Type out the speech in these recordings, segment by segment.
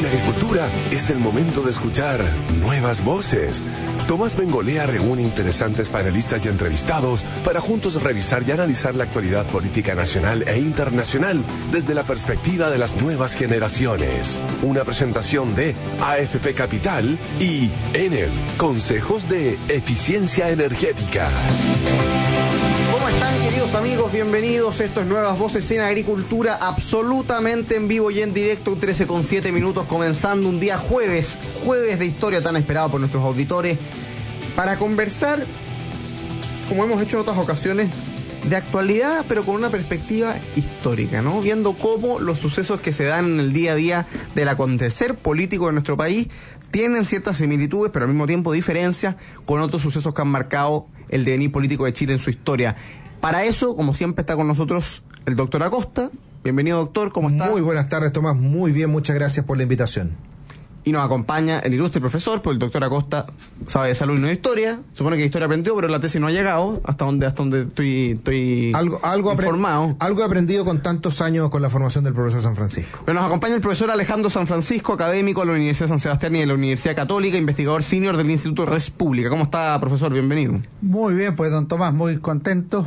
agricultura es el momento de escuchar nuevas voces. Tomás Bengolea reúne interesantes panelistas y entrevistados para juntos revisar y analizar la actualidad política nacional e internacional desde la perspectiva de las nuevas generaciones. Una presentación de AFP Capital y Enel, Consejos de Eficiencia Energética. ¿Cómo están, queridos amigos? Bienvenidos. Esto es Nuevas Voces en Agricultura, absolutamente en vivo y en directo, 13:07, comenzando un día jueves de historia tan esperado por nuestros auditores, para conversar, como hemos hecho en otras ocasiones, de actualidad, pero con una perspectiva histórica, ¿no? Viendo cómo los sucesos que se dan en el día a día del acontecer político de nuestro país tienen ciertas similitudes, pero al mismo tiempo diferencias con otros sucesos que han marcado el devenir político de Chile en su historia. Para eso, como siempre, está con nosotros el doctor Acosta. Bienvenido, doctor, ¿cómo está? Muy buenas tardes, Tomás. Muy bien, muchas gracias por la invitación. Y nos acompaña el ilustre profesor, porque el doctor Acosta sabe de salud y no de historia. Supone que de historia aprendió, pero la tesis no ha llegado hasta donde estoy algo informado. Algo he aprendido con tantos años con la formación del profesor San Francisco. Pero nos acompaña el profesor Alejandro San Francisco, académico de la Universidad de San Sebastián y de la Universidad Católica, investigador senior del Instituto Res Pública. ¿Cómo está, profesor? Bienvenido. Muy bien, pues don Tomás, muy contento,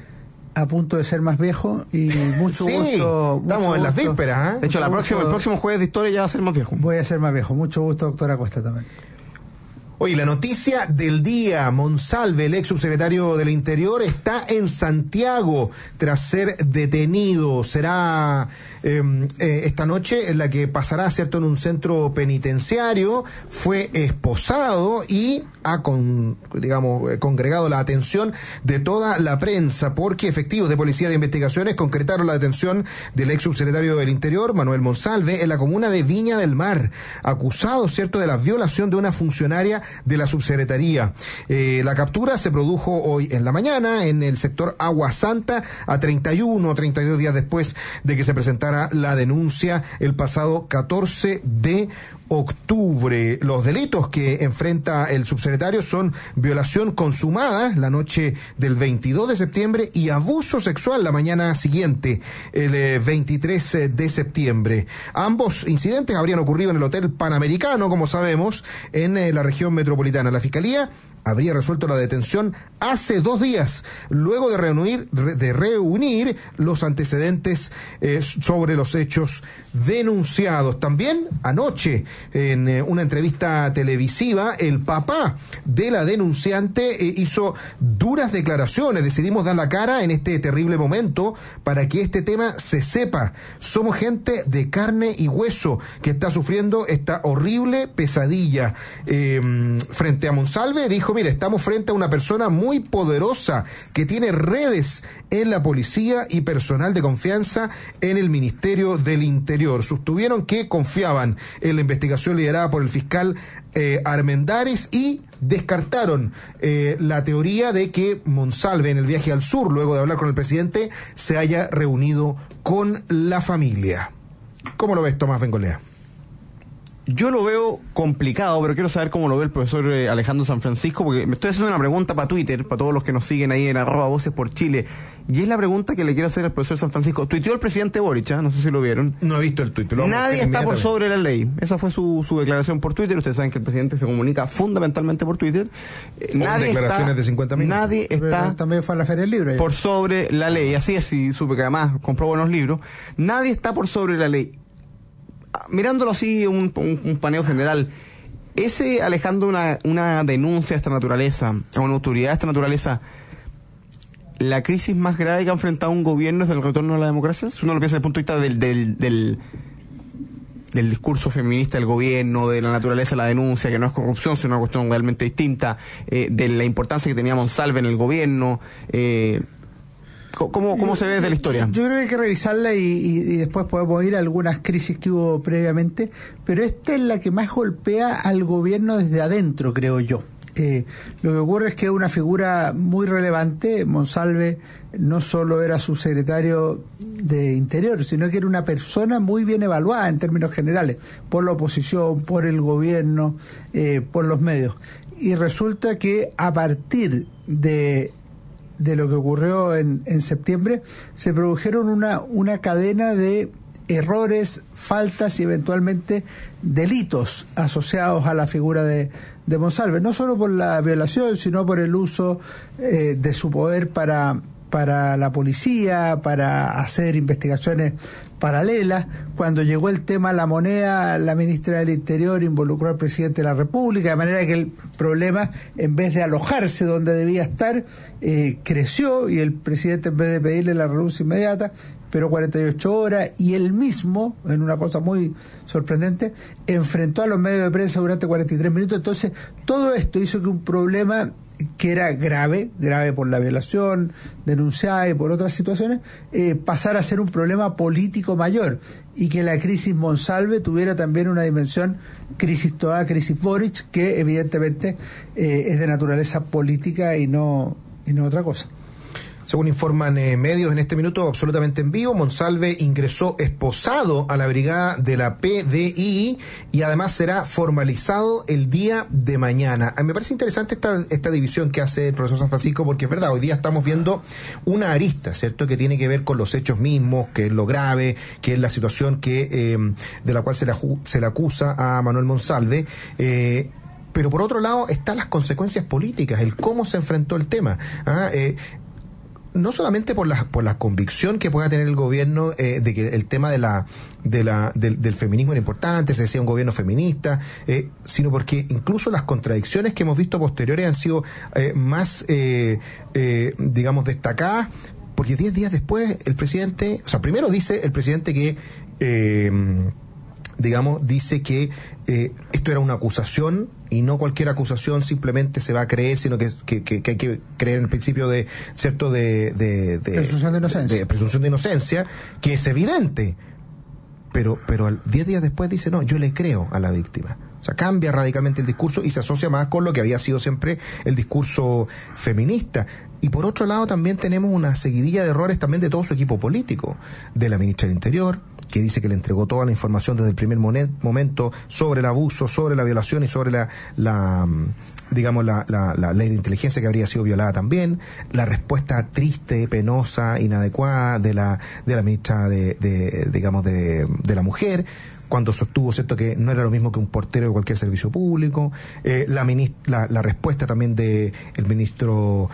a punto de ser más viejo y mucho gusto. Estamos en las vísperas, ¿eh? De hecho, el próximo jueves de historia ya va a ser más viejo. Voy a ser más viejo. Mucho gusto, doctor Acosta, también. Oye, la noticia del día: Monsalve, el ex subsecretario del Interior, está en Santiago tras ser detenido. Será esta noche en la que pasará, ¿cierto?, en un centro penitenciario. Fue esposado y ha congregado la atención de toda la prensa, porque efectivos de Policía de Investigaciones concretaron la detención del ex subsecretario del Interior, Manuel Monsalve, en la comuna de Viña del Mar, acusado, ¿cierto?, de la violación de una funcionaria de la subsecretaría. La captura se produjo hoy en la mañana en el sector Agua Santa, a 31 o 32 días después de que se presentara la denuncia el pasado 14 de octubre. Los delitos que enfrenta el subsecretario son violación consumada la noche del 22 de septiembre y abuso sexual la mañana siguiente, el 23 de septiembre. Ambos incidentes habrían ocurrido en el Hotel Panamericano, como sabemos, en la región metropolitana. La Fiscalía habría resuelto la detención hace 2 días, luego de reunir los antecedentes sobre los hechos denunciados. También anoche, en una entrevista televisiva, el papá de la denunciante hizo duras declaraciones. Decidimos dar la cara en este terrible momento para que este tema se sepa. Somos gente de carne y hueso que está sufriendo esta horrible pesadilla. Frente a Monsalve dijo: mire, estamos frente a una persona muy poderosa que tiene redes en la policía y personal de confianza en el Ministerio del Interior. Sostuvieron que confiaban en la investigación liderada por el fiscal Armendáriz y descartaron la teoría de que Monsalve, en el viaje al sur, luego de hablar con el presidente, se haya reunido con la familia. ¿Cómo lo ves, Tomás Bengolea? Yo lo veo complicado, pero quiero saber cómo lo ve el profesor Alejandro San Francisco, porque me estoy haciendo una pregunta para Twitter, para todos los que nos siguen ahí en @Voces por Chile, y es la pregunta que le quiero hacer al profesor San Francisco. Tuiteó el presidente Boric, no sé si lo vieron. No he visto el tuit. Nadie está por sobre la ley. Esa fue su declaración por Twitter. Ustedes saben que el presidente se comunica fundamentalmente por Twitter. Nadie declaraciones de 50 minutos. Nadie está también fue a la Feria del Libro por sobre la ley. Así es, y supe que además compró buenos libros. Nadie está por sobre la ley. Mirándolo así, un paneo general, ¿ese, Alejandro, una denuncia de esta naturaleza, a una autoridad de esta naturaleza, la crisis más grave que ha enfrentado un gobierno desde el retorno a la democracia? Si uno lo piensa desde el punto de vista del discurso feminista del gobierno, de la naturaleza de la denuncia, que no es corrupción, sino una cuestión realmente distinta, de la importancia que tenía Monsalve en el gobierno, ¿Cómo se ve desde la historia? Yo creo que hay que revisarla y después podemos ir a algunas crisis que hubo previamente, pero esta es la que más golpea al gobierno desde adentro, creo yo. Lo que ocurre es que es una figura muy relevante. Monsalve no solo era subsecretario de Interior, sino que era una persona muy bien evaluada en términos generales, por la oposición, por el gobierno, por los medios. Y resulta que a partir de lo que ocurrió en septiembre, se produjeron una cadena de errores, faltas y eventualmente delitos asociados a la figura de Monsalve, no solo por la violación, sino por el uso de su poder para la policía, para hacer investigaciones paralelas. Cuando llegó el tema la moneda, la ministra del Interior involucró al presidente de la República, de manera que el problema, en vez de alojarse donde debía estar, creció, y el presidente, en vez de pedirle la renuncia inmediata, esperó 48 horas, y él mismo, en una cosa muy sorprendente, enfrentó a los medios de prensa durante 43 minutos. Entonces, todo esto hizo que un problema que era grave por la violación denunciada y por otras situaciones, pasara a ser un problema político mayor, y que la crisis Monsalve tuviera también una dimensión crisis toda, crisis Boric, que evidentemente es de naturaleza política y no otra cosa. Según informan medios en este minuto, absolutamente en vivo, Monsalve ingresó esposado a la brigada de la PDI y además será formalizado el día de mañana. Me parece interesante esta división que hace el profesor San Francisco, porque es verdad, hoy día estamos viendo una arista, ¿cierto?, que tiene que ver con los hechos mismos, que es lo grave, que es la situación de la cual se le acusa a Manuel Monsalve. Pero por otro lado están las consecuencias políticas, el cómo se enfrentó el tema. No solamente por la convicción que pueda tener el gobierno de que el tema del feminismo era importante, se decía un gobierno feminista, sino porque incluso las contradicciones que hemos visto posteriores han sido más, digamos, destacadas, porque 10 días después el presidente, o sea, primero dice el presidente que dice que esto era una acusación, y no cualquier acusación simplemente se va a creer, sino que hay que creer en el principio de presunción de inocencia, que es evidente, pero 10 días después dice, no, yo le creo a la víctima. O sea, cambia radicalmente el discurso y se asocia más con lo que había sido siempre el discurso feminista. Y por otro lado también tenemos una seguidilla de errores también de todo su equipo político, de la ministra del Interior, que dice que le entregó toda la información desde el primer momento sobre el abuso, sobre la violación y sobre la ley de inteligencia que habría sido violada también, la respuesta triste, penosa, inadecuada de la ministra de la mujer, cuando sostuvo, ¿cierto?, que no era lo mismo que un portero de cualquier servicio público, la respuesta también de el ministro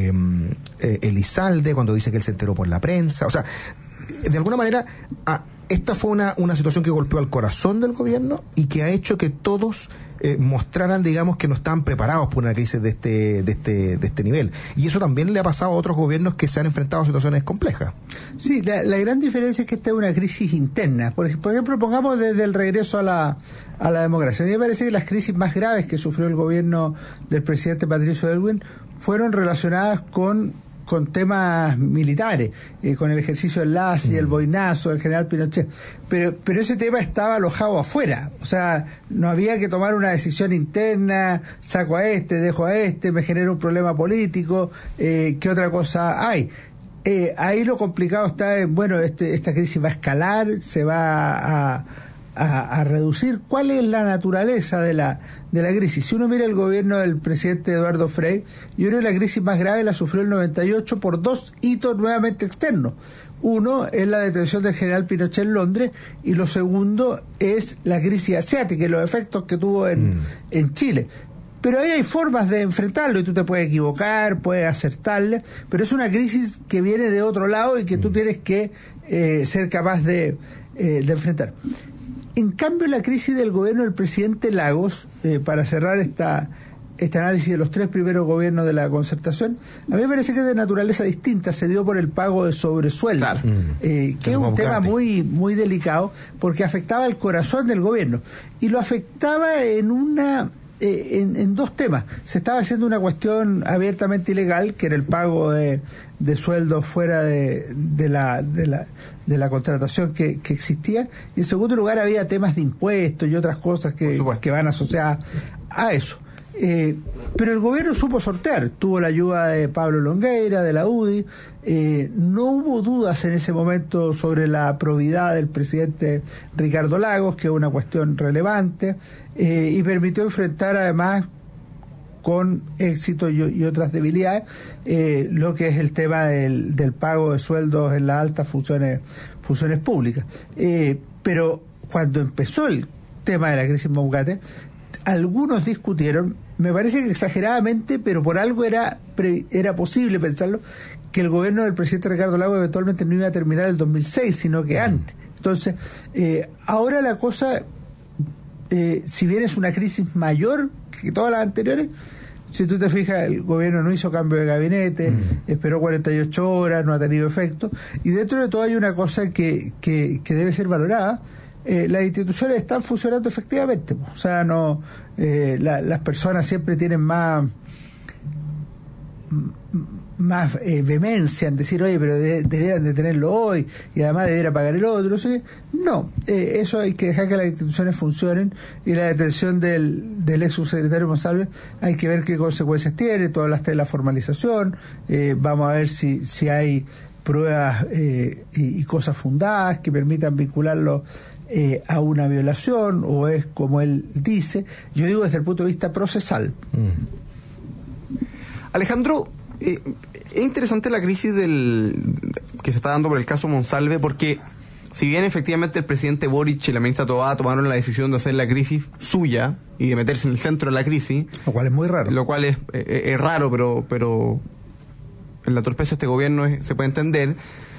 Elizalde, cuando dice que él se enteró por la prensa. O sea, de alguna manera, esta fue una situación que golpeó al corazón del gobierno y que ha hecho que todos mostraran, digamos, que no estaban preparados por una crisis de este nivel. Y eso también le ha pasado a otros gobiernos que se han enfrentado a situaciones complejas. Sí, la gran diferencia es que esta es una crisis interna. Por ejemplo, pongamos desde el regreso a la democracia. A mí me parece que las crisis más graves que sufrió el gobierno del presidente Patricio Aylwin fueron relacionadas con temas militares, con el ejercicio del LAS y el boinazo del general Pinochet, pero ese tema estaba alojado afuera. O sea, no había que tomar una decisión interna, saco a este, dejo a este, me genera un problema político, ¿qué otra cosa hay? Ahí lo complicado está en, bueno, esta crisis va a escalar, se va a reducir. ¿Cuál es la naturaleza de la crisis? Si uno mira el gobierno del presidente Eduardo Frei, yo creo que la crisis más grave la sufrió el 98 por dos hitos nuevamente externos. Uno es la detención del general Pinochet en Londres, y lo segundo es la crisis asiática y los efectos que tuvo en Chile. Pero ahí hay formas de enfrentarlo, y tú te puedes equivocar, puedes acertarle, pero es una crisis que viene de otro lado y que tú tienes que ser capaz de enfrentar. En cambio, la crisis del gobierno del presidente Lagos, para cerrar este análisis de los tres primeros gobiernos de la Concertación, a mí me parece que es de naturaleza distinta. Se dio por el pago de sobresueldo, claro, que es un tema muy, muy delicado, porque afectaba el corazón del gobierno, y lo afectaba en dos temas. Se estaba haciendo una cuestión abiertamente ilegal, que era el pago de sueldos fuera de la contratación que existía, y en segundo lugar había temas de impuestos y otras cosas que van asociadas a eso. Pero el gobierno supo sortear, tuvo la ayuda de Pablo Longueira, de la UDI, no hubo dudas en ese momento sobre la probidad del presidente Ricardo Lagos, que es una cuestión relevante, y permitió enfrentar además con éxito y otras debilidades lo que es el tema del pago de sueldos en las altas funciones funciones públicas. Pero cuando empezó el tema de la crisis Maugate, algunos discutieron, me parece que exageradamente, pero por algo era posible pensarlo, que el gobierno del presidente Ricardo Lagos eventualmente no iba a terminar el 2006, sino que antes. Entonces, ahora la cosa, si bien es una crisis mayor que todas las anteriores, si tú te fijas, el gobierno no hizo cambio de gabinete, esperó 48 horas, no ha tenido efecto, y dentro de todo hay una cosa que debe ser valorada. Las instituciones están funcionando efectivamente, o sea, no las personas siempre tienen más vehemencia en decir, oye, pero deberían de tenerlo hoy y además debería pagar el otro. ¿Sí? No, eso hay que dejar que las instituciones funcionen, y la detención del ex subsecretario Monsalve hay que ver qué consecuencias tiene. Tú hablaste de la formalización, vamos a ver si hay pruebas y cosas fundadas que permitan vincularlo a una violación, o es como él dice. Yo digo desde el punto de vista procesal. Alejandro, es interesante la crisis que se está dando por el caso Monsalve, porque si bien efectivamente el presidente Boric y la ministra Tobá tomaron la decisión de hacer la crisis suya y de meterse en el centro de la crisis, lo cual es muy raro, lo cual es raro, pero en la torpeza de este gobierno se puede entender.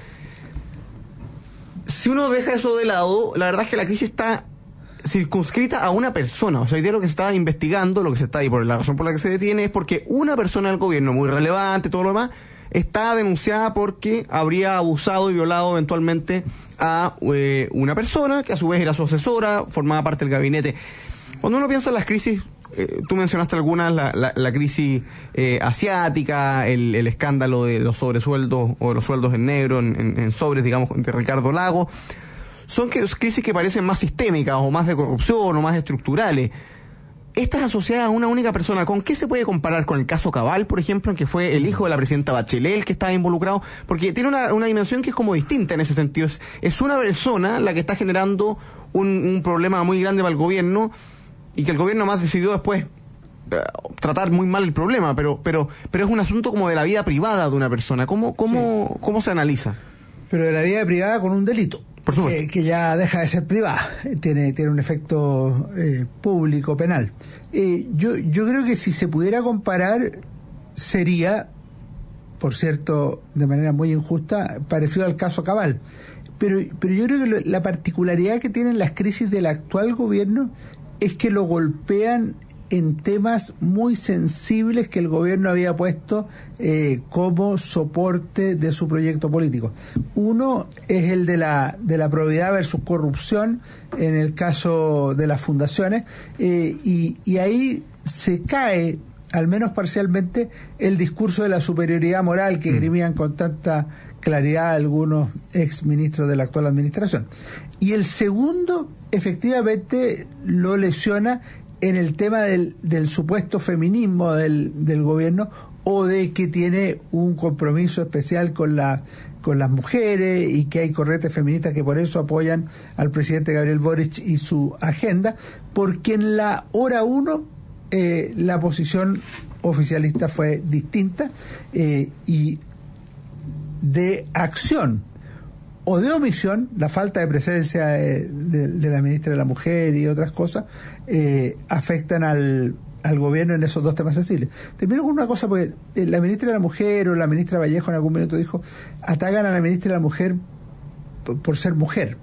Si uno deja eso de lado, la verdad es que la crisis está circunscrita a una persona. O sea, hoy día lo que se está investigando, lo que se está, y por la razón por la que se detiene, es porque una persona del gobierno muy relevante, todo lo demás, está denunciada porque habría abusado y violado eventualmente a una persona que a su vez era su asesora, formaba parte del gabinete. Cuando uno piensa en las crisis, tú mencionaste algunas, la crisis asiática, el escándalo de los sobresueldos o de los sueldos en negro, en sobres, digamos, de Ricardo Lagos. Son crisis que parecen más sistémicas o más de corrupción o más estructurales. Estas asociadas a una única persona, ¿con qué se puede comparar? ¿Con el caso Cabal, por ejemplo, en que fue el hijo de la presidenta Bachelet el que estaba involucrado? Porque tiene una dimensión que es como distinta en ese sentido. Es una persona la que está generando un problema muy grande para el gobierno, y que el gobierno más decidió después tratar muy mal el problema, pero es un asunto como de la vida privada de una persona. ¿Cómo se analiza? Pero de la vida privada con un delito. Por supuesto. Que ya deja de ser privada, tiene un efecto público, penal. Yo creo que si se pudiera comparar, sería, por cierto, de manera muy injusta, parecido al caso Cabal. Pero yo creo que la particularidad que tienen las crisis del actual gobierno es que lo golpean en temas muy sensibles que el gobierno había puesto como soporte de su proyecto político. Uno es el de la probidad versus corrupción en el caso de las fundaciones, y ahí se cae, al menos parcialmente, el discurso de la superioridad moral que esgrimían con tanta claridad algunos exministros de la actual administración. Y el segundo, efectivamente, lo lesiona en el tema del supuesto feminismo del gobierno, o de que tiene un compromiso especial con las mujeres, y que hay corrientes feministas que por eso apoyan al presidente Gabriel Boric y su agenda, porque en la hora 1 la posición oficialista fue distinta, y de acción o de omisión, la falta de presencia de la ministra de la Mujer y otras cosas, afectan al gobierno en esos dos temas sensibles. Termino con una cosa, porque la ministra de la Mujer o la ministra Vallejo en algún minuto dijo, atacan a la ministra de la Mujer por ser mujer.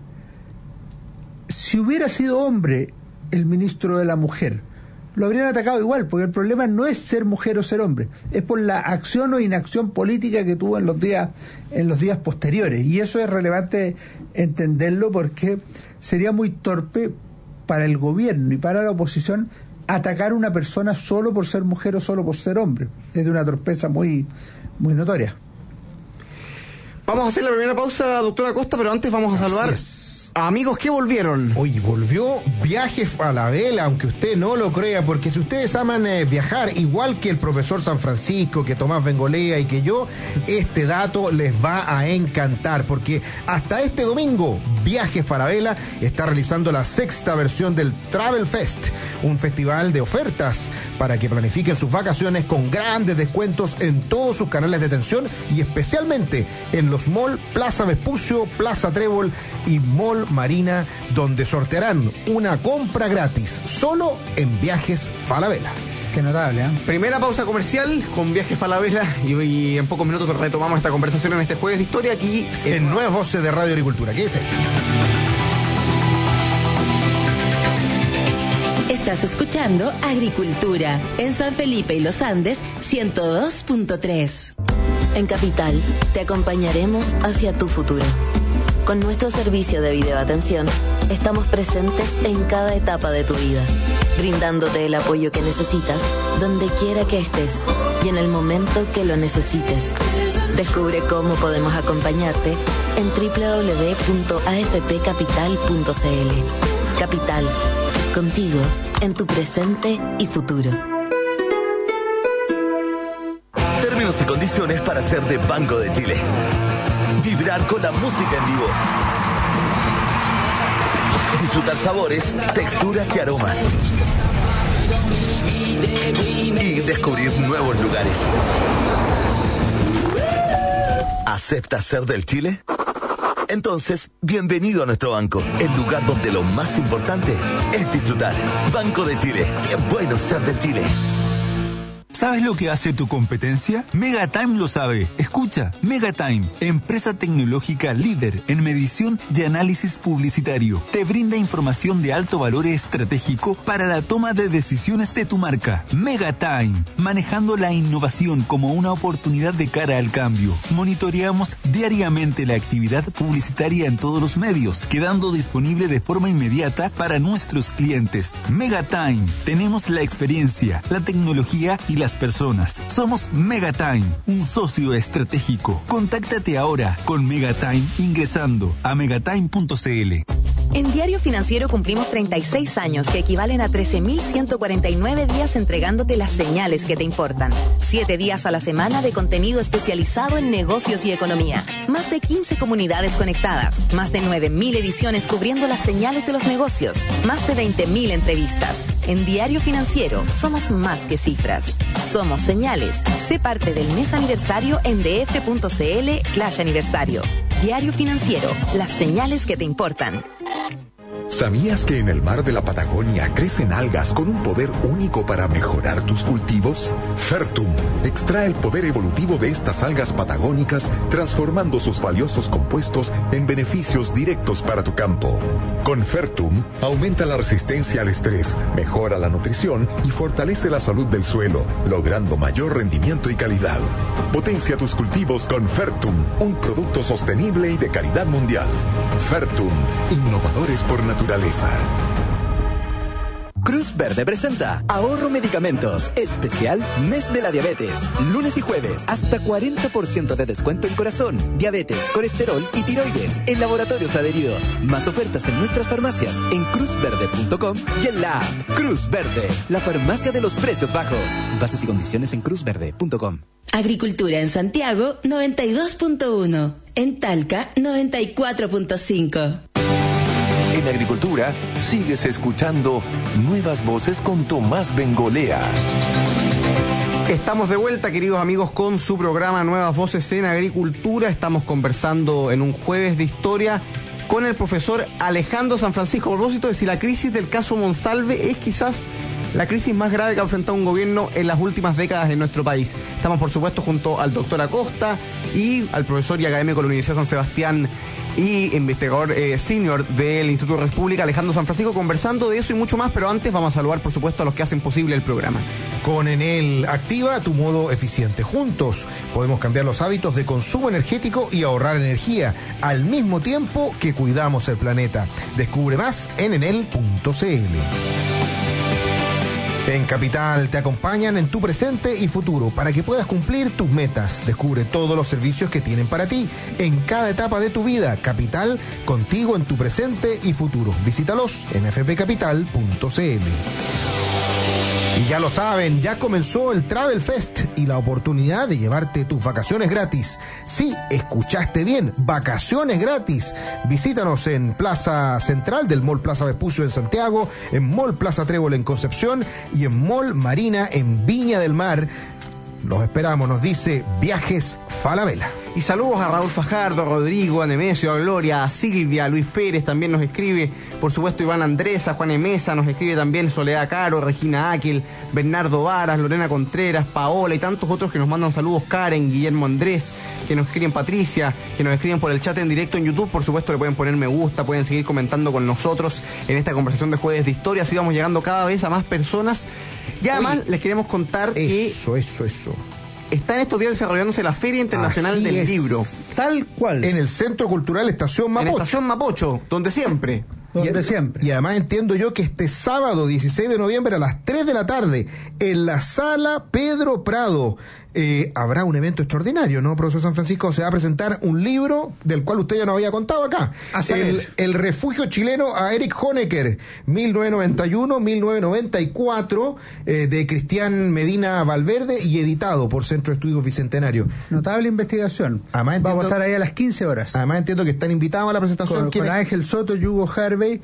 Si hubiera sido hombre el ministro de la Mujer, lo habrían atacado igual, porque el problema no es ser mujer o ser hombre, es por la acción o inacción política que tuvo en los días posteriores, y eso es relevante entenderlo, porque sería muy torpe para el gobierno y para la oposición atacar a una persona solo por ser mujer o solo por ser hombre. Es de una torpeza muy, muy notoria. Vamos a hacer la primera pausa, doctora Acosta, pero antes vamos a saludar Amigos que volvieron. Hoy volvió Viajes Falabella, aunque usted no lo crea, porque si ustedes aman viajar, igual que el profesor San Francisco, que Tomás Bengolea y que yo, este dato les va a encantar, porque hasta este domingo Viajes Falabella está realizando la 6ª versión del Travel Fest, un festival de ofertas para que planifiquen sus vacaciones con grandes descuentos en todos sus canales de atención y especialmente en los malls Plaza Vespucio, Plaza Trébol y Mall Marina, donde sortearán una compra gratis solo en Viajes Falabella. Qué notable, ¿eh? Primera pausa comercial con Viajes Falabella y en pocos minutos retomamos esta conversación en este jueves de historia aquí En Nuevas Voces de Radio Agricultura. ¿Qué es esto? Estás escuchando Agricultura en San Felipe y Los Andes 102.3. En Capital te acompañaremos hacia tu futuro. Con nuestro servicio de videoatención, estamos presentes en cada etapa de tu vida, brindándote el apoyo que necesitas, donde quiera que estés y en el momento que lo necesites. Descubre cómo podemos acompañarte en www.afpcapital.cl. Capital, contigo en tu presente y futuro. Términos y condiciones para ser de Banco de Chile. Vibrar con la música en vivo. Disfrutar sabores, texturas y aromas. Y descubrir nuevos lugares. ¿Aceptas ser del Chile? Entonces, bienvenido a nuestro banco, el lugar donde lo más importante es disfrutar. Banco de Chile. Qué bueno ser del Chile. ¿Sabes lo que hace tu competencia? Megatime lo sabe. Escucha, Megatime, empresa tecnológica líder en medición y análisis publicitario. Te brinda información de alto valor estratégico para la toma de decisiones de tu marca. Megatime, manejando la innovación como una oportunidad de cara al cambio. Monitoreamos diariamente la actividad publicitaria en todos los medios, quedando disponible de forma inmediata para nuestros clientes. Megatime, tenemos la experiencia, la tecnología y las personas. Somos Megatime, un socio estratégico. Contáctate ahora con Megatime ingresando a megatime.cl. En Diario Financiero cumplimos 36 años que equivalen a 13.149 días entregándote las señales que te importan. 7 días a la semana de contenido especializado en negocios y economía. Más de 15 comunidades conectadas. Más de 9.000 ediciones cubriendo las señales de los negocios. Más de 20.000 entrevistas. En Diario Financiero somos más que cifras. Somos señales. Sé parte del mes aniversario en df.cl/aniversario. Diario Financiero. Las señales que te importan. ¿Sabías que en el mar de la Patagonia crecen algas con un poder único para mejorar tus cultivos? Fertum extrae el poder evolutivo de estas algas patagónicas, transformando sus valiosos compuestos en beneficios directos para tu campo. Con Fertum, aumenta la resistencia al estrés, mejora la nutrición y fortalece la salud del suelo, logrando mayor rendimiento y calidad. Potencia tus cultivos con Fertum, un producto sostenible y de calidad mundial. Fertum, innovadores por naturaleza. Cruz Verde presenta Ahorro Medicamentos, especial Mes de la Diabetes. Lunes y jueves, hasta 40% de descuento en corazón, diabetes, colesterol y tiroides en laboratorios adheridos. Más ofertas en nuestras farmacias, en cruzverde.com y en la app. Cruz Verde, la farmacia de los precios bajos. Bases y condiciones en cruzverde.com. Agricultura en Santiago 92.1. En Talca 94.5. En Agricultura, sigues escuchando Nuevas Voces con Tomás Bengolea. Estamos de vuelta, queridos amigos, con su programa Nuevas Voces en Agricultura. Estamos conversando en un jueves de historia con el profesor Alejandro San Francisco a propósito de si la crisis del caso Monsalve es quizás la crisis más grave que ha enfrentado un gobierno en las últimas décadas en nuestro país. Estamos, por supuesto, junto al doctor Acosta y al profesor y académico de la Universidad San Sebastián y investigador senior del Instituto de República, Alejandro San Francisco, conversando de eso y mucho más, pero antes vamos a saludar, por supuesto, a los que hacen posible el programa. Con Enel, activa tu modo eficiente. Juntos podemos cambiar los hábitos de consumo energético y ahorrar energía, al mismo tiempo que cuidamos el planeta. Descubre más en enel.cl. En Capital te acompañan en tu presente y futuro para que puedas cumplir tus metas. Descubre todos los servicios que tienen para ti en cada etapa de tu vida. Capital, contigo en tu presente y futuro. Visítalos en fpcapital.cl. Y ya lo saben, ya comenzó el Travel Fest y la oportunidad de llevarte tus vacaciones gratis. Sí, escuchaste bien, vacaciones gratis. Visítanos en Plaza Central del Mall Plaza Vespucio en Santiago, en Mall Plaza Trébol en Concepción y en Mall Marina en Viña del Mar. Los esperamos, nos dice Viajes Falabella. Y saludos a Raúl Fajardo, a Rodrigo, a Nemesio, a Gloria, a Silvia, a Luis Pérez también nos escribe, por supuesto Iván Andrés, a Juan Emesa, nos escribe también Soledad Caro, Regina Áquil, Bernardo Varas, Lorena Contreras, Paola y tantos otros que nos mandan saludos, Karen, Guillermo Andrés, que nos escriben Patricia, que nos escriben por el chat en directo en YouTube, por supuesto le pueden poner me gusta, pueden seguir comentando con nosotros en esta conversación de Jueves de Historia, así vamos llegando cada vez a más personas. Y además les queremos contar que está en estos días desarrollándose la Feria Internacional del Libro. Tal cual. En el Centro Cultural Estación Mapocho. En Estación Mapocho, donde siempre. Y además entiendo yo que este sábado 16 de noviembre a las 3 de la tarde en la Sala Pedro Prado habrá un evento extraordinario, ¿no, profesor San Francisco? Se va a presentar un libro del cual usted ya nos había contado acá. El refugio chileno a Erich Honecker, 1991-1994, de Cristian Medina Valverde y editado por Centro de Estudios Bicentenario. Notable investigación. Vamos a estar ahí a las 15 horas. Además entiendo que están invitados a la presentación. Con Ángel Soto y Hugo Harvey.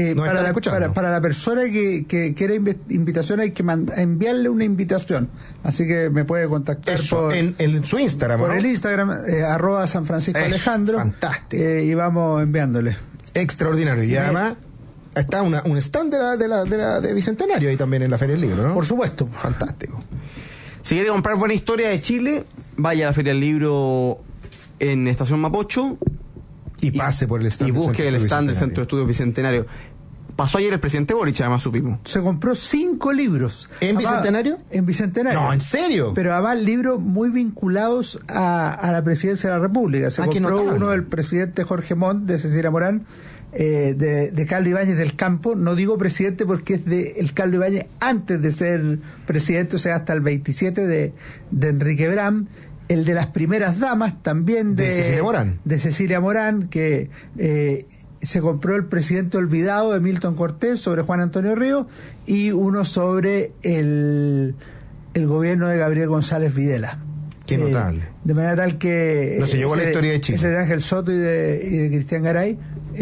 Para la persona que quiera invitación hay que enviarle una invitación. Así que me puede contactar en su Instagram. Por, ¿no? el Instagram, @San Francisco Alejandro. Fantástico. Y vamos enviándole. Extraordinario. Y además está un stand de Bicentenario ahí también en la Feria del Libro, ¿no? Por supuesto. Fantástico. Si quiere comprar buena historia de Chile, vaya a la Feria del Libro en Estación Mapocho y pase por el stand. Y busque el stand del Centro de Estudios Bicentenario. Pasó ayer el presidente Boric, además supimos. Se compró 5 libros. ¿En Bicentenario? En Bicentenario. No, ¿en serio? Pero además libros muy vinculados a la presidencia de la República. Se compró uno del presidente Jorge Montt, de Cecilia Morán, de Carlos Ibáñez del Campo. No digo presidente porque es de el Carlos Ibáñez antes de ser presidente, o sea, hasta el 27 de Enrique Brand. El de las primeras damas, también de Cecilia Morán. De Cecilia Morán, que se compró El presidente olvidado de Milton Cortés sobre Juan Antonio Ríos, y uno sobre el gobierno de Gabriel González Videla. Qué notable. De manera tal que no se llevó la historia de Chile. Ese de Ángel Soto y de Cristian Garay.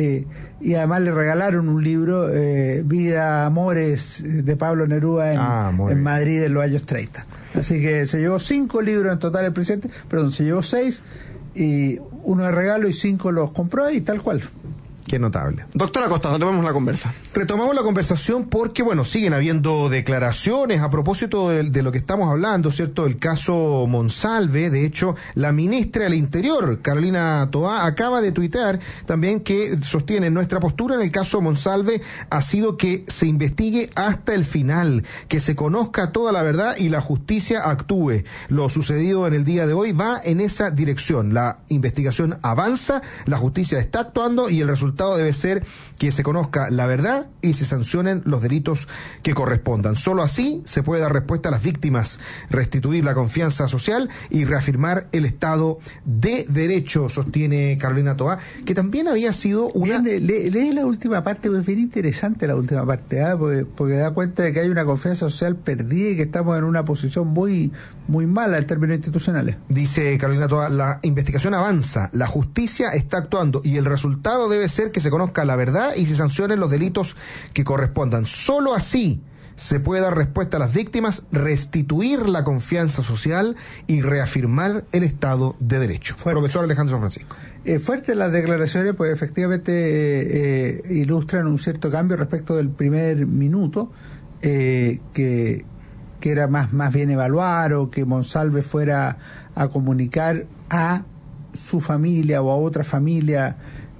Y además le regalaron un libro, Vida, Amores, de Pablo Neruda en Madrid en los años 30. Así que se llevó 5 libros en total el presidente, se llevó 6, y uno de regalo y 5 los compró y tal cual. Qué notable. Doctora Costa, retomamos la conversa. Retomamos la conversación porque, siguen habiendo declaraciones a propósito de lo que estamos hablando, ¿cierto? El caso Monsalve. De hecho, la ministra del Interior, Carolina Toá, acaba de tuitear también que sostiene nuestra postura en el caso Monsalve ha sido que se investigue hasta el final, que se conozca toda la verdad y la justicia actúe. Lo sucedido en el día de hoy va en esa dirección. La investigación avanza, la justicia está actuando y el resultado debe ser que se conozca la verdad y se sancionen los delitos que correspondan. Solo así se puede dar respuesta a las víctimas, restituir la confianza social y reafirmar el Estado de Derecho, sostiene Carolina Toá, que también había sido una... Lee la última parte, pues es bien interesante la última parte, porque da cuenta de que hay una confianza social perdida y que estamos en una posición muy mala en términos institucionales. Dice Carolina Toá, la investigación avanza, la justicia está actuando y el resultado debe ser que se conozca la verdad y se sancionen los delitos que correspondan. Solo así se puede dar respuesta a las víctimas, restituir la confianza social y reafirmar el Estado de Derecho. Profesor Alejandro San Francisco. Fuertes las declaraciones, pues efectivamente ilustran un cierto cambio respecto del primer minuto, que era más bien evaluar, o que Monsalve fuera a comunicar a su familia o a otra familia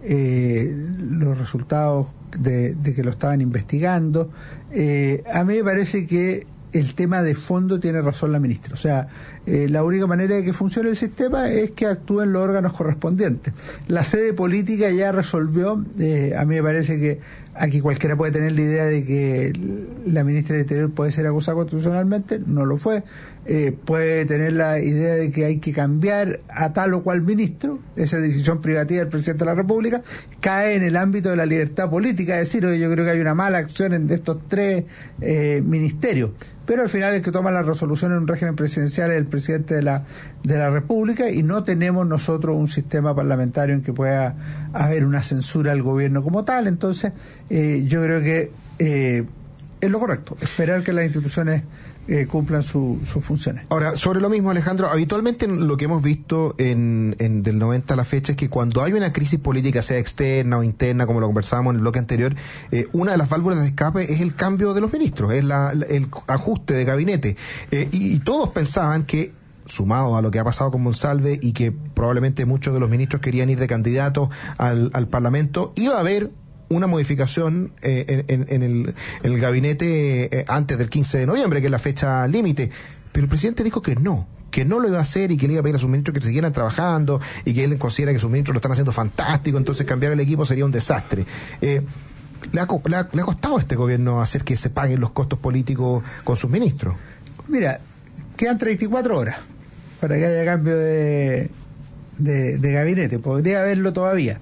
los resultados de que lo estaban investigando. A mí me parece que el tema de fondo tiene razón la ministra. O sea, la única manera de que funcione el sistema es que actúen los órganos correspondientes. La sede política ya resolvió. A mí me parece que Aquí cualquiera puede tener la idea de que la ministra del Interior puede ser acusada constitucionalmente, no lo fue. Puede tener la idea de que hay que cambiar a tal o cual ministro, esa decisión privativa del presidente de la República, cae en el ámbito de la libertad política, es decir, yo creo que hay una mala acción en estos tres ministerios. Pero al final el que toma la resolución en un régimen presidencial es el presidente de la República, y no tenemos nosotros un sistema parlamentario en que pueda haber una censura al gobierno como tal. Entonces yo creo que es lo correcto, esperar que las instituciones cumplan sus funciones. Ahora, sobre lo mismo, Alejandro, habitualmente lo que hemos visto en del 90 a la fecha es que cuando hay una crisis política, sea externa o interna, como lo conversábamos en el bloque anterior, una de las válvulas de escape es el cambio de los ministros, es el ajuste de gabinete. Y todos pensaban que, sumado a lo que ha pasado con Monsalve y que probablemente muchos de los ministros querían ir de candidatos al Parlamento, iba a haber una modificación en el gabinete antes del 15 de noviembre, que es la fecha límite. Pero el presidente dijo que no lo iba a hacer y que le iba a pedir a sus ministros que siguieran trabajando y que él considera que sus ministros lo están haciendo fantástico, entonces cambiar el equipo sería un desastre. ¿Le ha costado a este gobierno hacer que se paguen los costos políticos con sus ministros? Mira, quedan 34 horas para que haya cambio de gabinete. Podría haberlo todavía.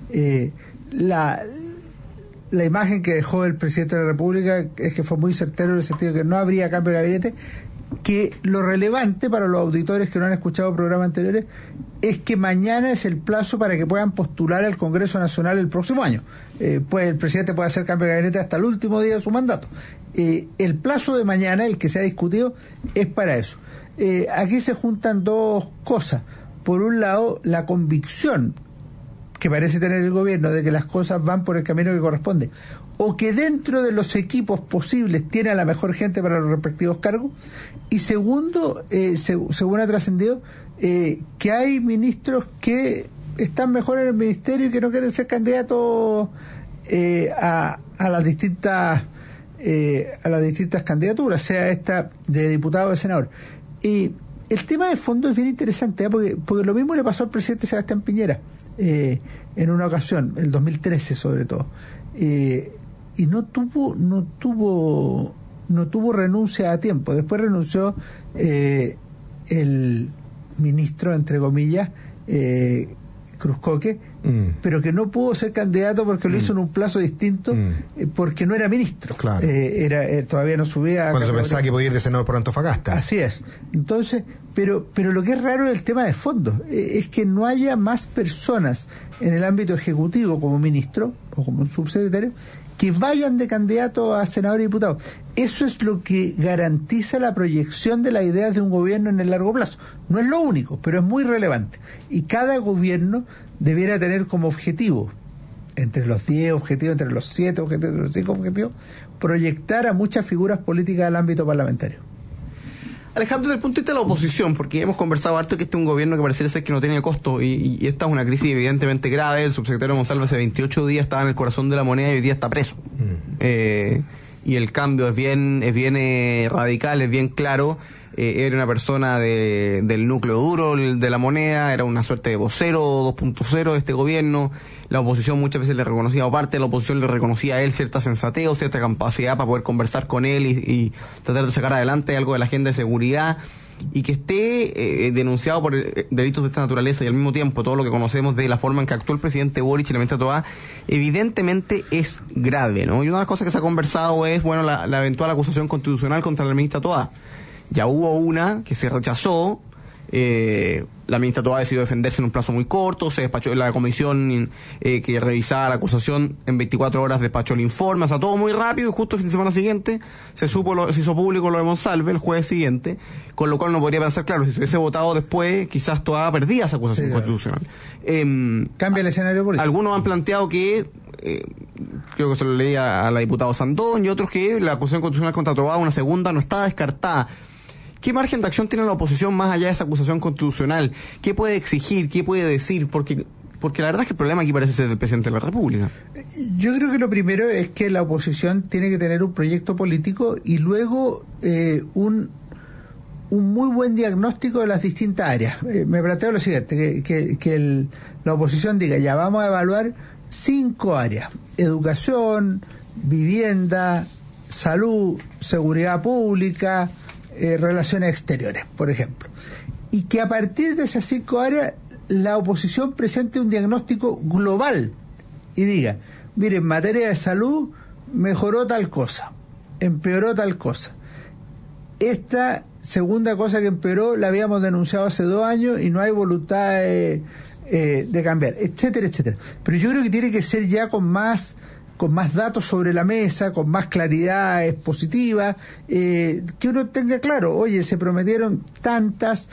La imagen que dejó el presidente de la República es que fue muy certero en el sentido de que no habría cambio de gabinete, que lo relevante para los auditores que no han escuchado programas anteriores es que mañana es el plazo para que puedan postular al Congreso Nacional el próximo año. Pues el presidente puede hacer cambio de gabinete hasta el último día de su mandato. El plazo de mañana, el que se ha discutido, es para eso. Aquí se juntan dos cosas. Por un lado, la convicción que parece tener el gobierno de que las cosas van por el camino que corresponde, o que dentro de los equipos posibles tiene a la mejor gente para los respectivos cargos. Y segundo, según ha trascendido, que hay ministros que están mejor en el ministerio y que no quieren ser candidatos a las distintas candidaturas, sea esta de diputado o de senador. Y el tema de fondo es bien interesante, porque lo mismo le pasó al presidente Sebastián Piñera en una ocasión, el 2013 sobre todo, y no tuvo renuncia a tiempo. Después renunció el ministro, entre comillas, Cruzcoque, pero que no pudo ser candidato porque lo hizo en un plazo distinto, porque no era ministro. Claro. Todavía no subía. Cuando se pensaba que podía ir de senador por Antofagasta. Así es. Entonces, pero lo que es raro es el tema de fondo, es que no haya más personas en el ámbito ejecutivo como ministro o como subsecretario que vayan de candidato a senador y diputado. Eso es lo que garantiza la proyección de las ideas de un gobierno en el largo plazo. No es lo único, pero es muy relevante. Y cada gobierno debiera tener como objetivo, entre los 10 objetivos, entre los 7 objetivos, entre los 5 objetivos, proyectar a muchas figuras políticas al ámbito parlamentario. Alejandro, desde el punto de vista de la oposición, porque hemos conversado harto que este es un gobierno que pareciera ser que no tiene costo, y esta es una crisis evidentemente grave. El subsecretario Monsalve hace 28 días estaba en el corazón de la moneda y hoy día está preso. Y el cambio es bien radical, es bien claro. Era una persona del núcleo duro de la moneda, era una suerte de vocero 2.0 de este gobierno. La oposición muchas veces le reconocía, o parte de la oposición le reconocía a él cierta sensatez o cierta capacidad para poder conversar con él y tratar de sacar adelante algo de la agenda de seguridad, y que esté denunciado por delitos de esta naturaleza, y al mismo tiempo todo lo que conocemos de la forma en que actuó el presidente Boric y la ministra Toá, evidentemente es grave, ¿no? Y una de las cosas que se ha conversado es, bueno, la eventual acusación constitucional contra la ministra Toá. Ya hubo una que se rechazó, la ministra Toá decidió defenderse en un plazo muy corto, se despachó la comisión que revisaba la acusación en 24 horas, despachó el informe, o sea, todo muy rápido, y justo el fin de semana siguiente se hizo público lo de Monsalve el jueves siguiente, con lo cual uno podría pensar, claro, si se hubiese votado después, quizás Toá perdía esa acusación constitucional. Cambia el escenario político. Algunos han planteado que creo que se lo leí a la diputada Sandón, y otros que la acusación constitucional contra Toá, una segunda, no está descartada. ¿Qué margen de acción tiene la oposición más allá de esa acusación constitucional? ¿Qué puede exigir? ¿Qué puede decir? Porque la verdad es que el problema aquí parece ser del presidente de la República. Yo creo que lo primero es que la oposición tiene que tener un proyecto político y luego un muy buen diagnóstico de las distintas áreas. Me planteo lo siguiente, que la oposición diga, ya vamos a evaluar 5 áreas: educación, vivienda, salud, seguridad pública, relaciones exteriores, por ejemplo. Y que a partir de esas 5 áreas la oposición presente un diagnóstico global y diga, mire, en materia de salud mejoró tal cosa, empeoró tal cosa. Esta segunda cosa que empeoró la habíamos denunciado hace 2 años y no hay voluntad de cambiar, etcétera, etcétera. Pero yo creo que tiene que ser ya con más datos sobre la mesa, con más claridad expositiva, que uno tenga claro, oye, se prometieron tantas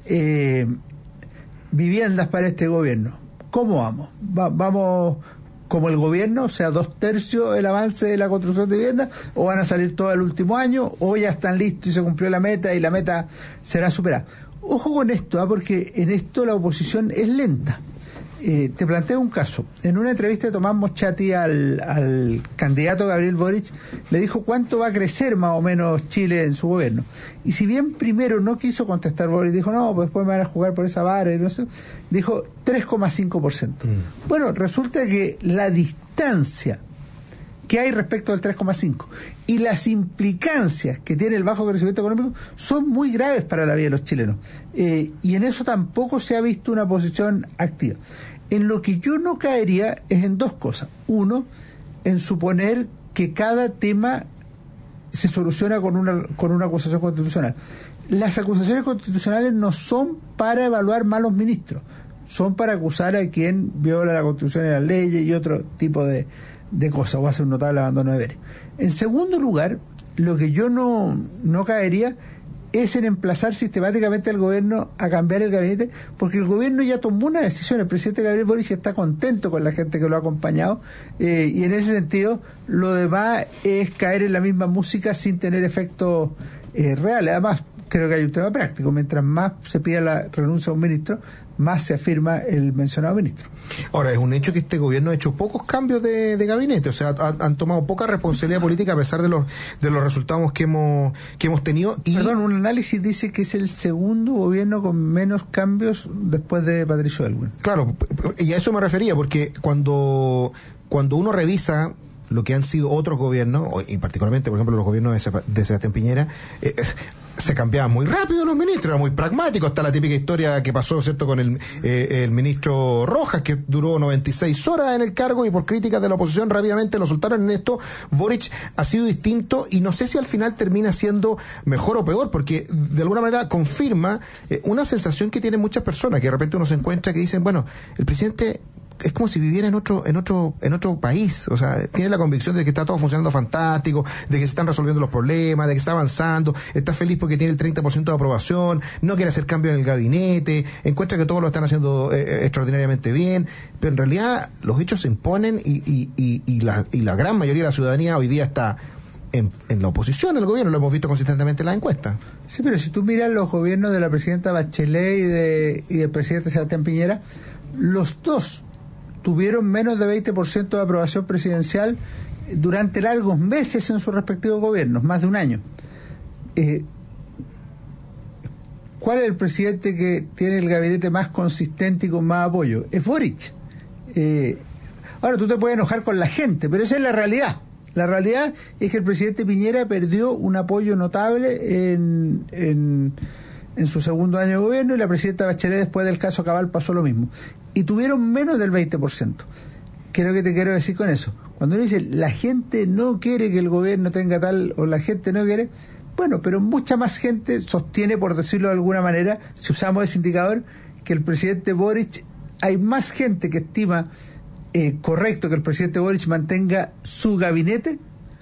viviendas para este gobierno. ¿Cómo vamos? ¿Vamos como el gobierno, o sea, 2/3 el avance de la construcción de viviendas, o van a salir todo el último año, o ya están listos y se cumplió la meta y la meta será superada? Ojo con esto, porque en esto la oposición es lenta. Te planteo un caso. En una entrevista de Tomás Moschati al candidato Gabriel Boric, le dijo cuánto va a crecer más o menos Chile en su gobierno. Y si bien primero no quiso contestar Boric, dijo, no, pues después me van a jugar por esa vara, y no sé, dijo 3,5%. Bueno, resulta que la distancia que hay respecto del 3,5 y las implicancias que tiene el bajo crecimiento económico son muy graves para la vida de los chilenos. Y en eso tampoco se ha visto una posición activa. En lo que yo no caería es en 2 cosas. Uno, en suponer que cada tema se soluciona con una acusación constitucional. Las acusaciones constitucionales no son para evaluar malos ministros, son para acusar a quien viola la Constitución y las leyes y otro tipo de cosas, o hace un notable abandono de deberes. En segundo lugar, lo que yo no caería es en emplazar sistemáticamente al gobierno a cambiar el gabinete, porque el gobierno ya tomó una decisión. El presidente Gabriel Boric está contento con la gente que lo ha acompañado, y en ese sentido lo demás es caer en la misma música sin tener efectos reales. Además, creo que hay un tema práctico: mientras más se pida la renuncia a un ministro, más se afirma el mencionado ministro. Ahora, es un hecho que este gobierno ha hecho pocos cambios de gabinete, o sea, han tomado poca responsabilidad política a pesar de los resultados que hemos tenido. Y perdón, un análisis dice que es el segundo gobierno con menos cambios después de Patricio Aylwin. Claro, y a eso me refería, porque cuando uno revisa lo que han sido otros gobiernos, y particularmente, por ejemplo, los gobiernos de Sebastián Piñera, se cambiaban muy rápido los ministros, era muy pragmático. Está la típica historia que pasó, ¿cierto?, con el ministro Rojas, que duró 96 horas en el cargo y por críticas de la oposición rápidamente lo soltaron. En esto Boric ha sido distinto, y no sé si al final termina siendo mejor o peor, porque de alguna manera confirma una sensación que tienen muchas personas, que de repente uno se encuentra que dicen, bueno, el presidente es como si viviera en otro país. O sea, tiene la convicción de que está todo funcionando fantástico, de que se están resolviendo los problemas, de que está avanzando, está feliz porque tiene el 30% de aprobación, no quiere hacer cambio en el gabinete, encuentra que todos lo están haciendo extraordinariamente bien, pero en realidad los hechos se imponen, y la gran mayoría de la ciudadanía hoy día está en la oposición al gobierno. Lo hemos visto consistentemente en las encuestas. Sí, pero si tú miras los gobiernos de la presidenta Bachelet y del presidente Sebastián Piñera, los dos tuvieron menos de 20% de aprobación presidencial durante largos meses en sus respectivos gobiernos, más de un año. ¿Cuál es el presidente que tiene el gabinete más consistente y con más apoyo? Es Boric. Ahora, tú te puedes enojar con la gente, pero esa es la realidad. La realidad es que el presidente Piñera perdió un apoyo notable en su segundo año de gobierno, y la presidenta Bachelet, después del caso Cabal, pasó lo mismo. Y tuvieron menos del 20%. ¿Qué es lo que te quiero decir con eso? Cuando uno dice, la gente no quiere que el gobierno tenga tal, o la gente no quiere, bueno, pero mucha más gente sostiene, por decirlo de alguna manera, si usamos ese indicador, que el presidente Boric, hay más gente que estima correcto que el presidente Boric mantenga su gabinete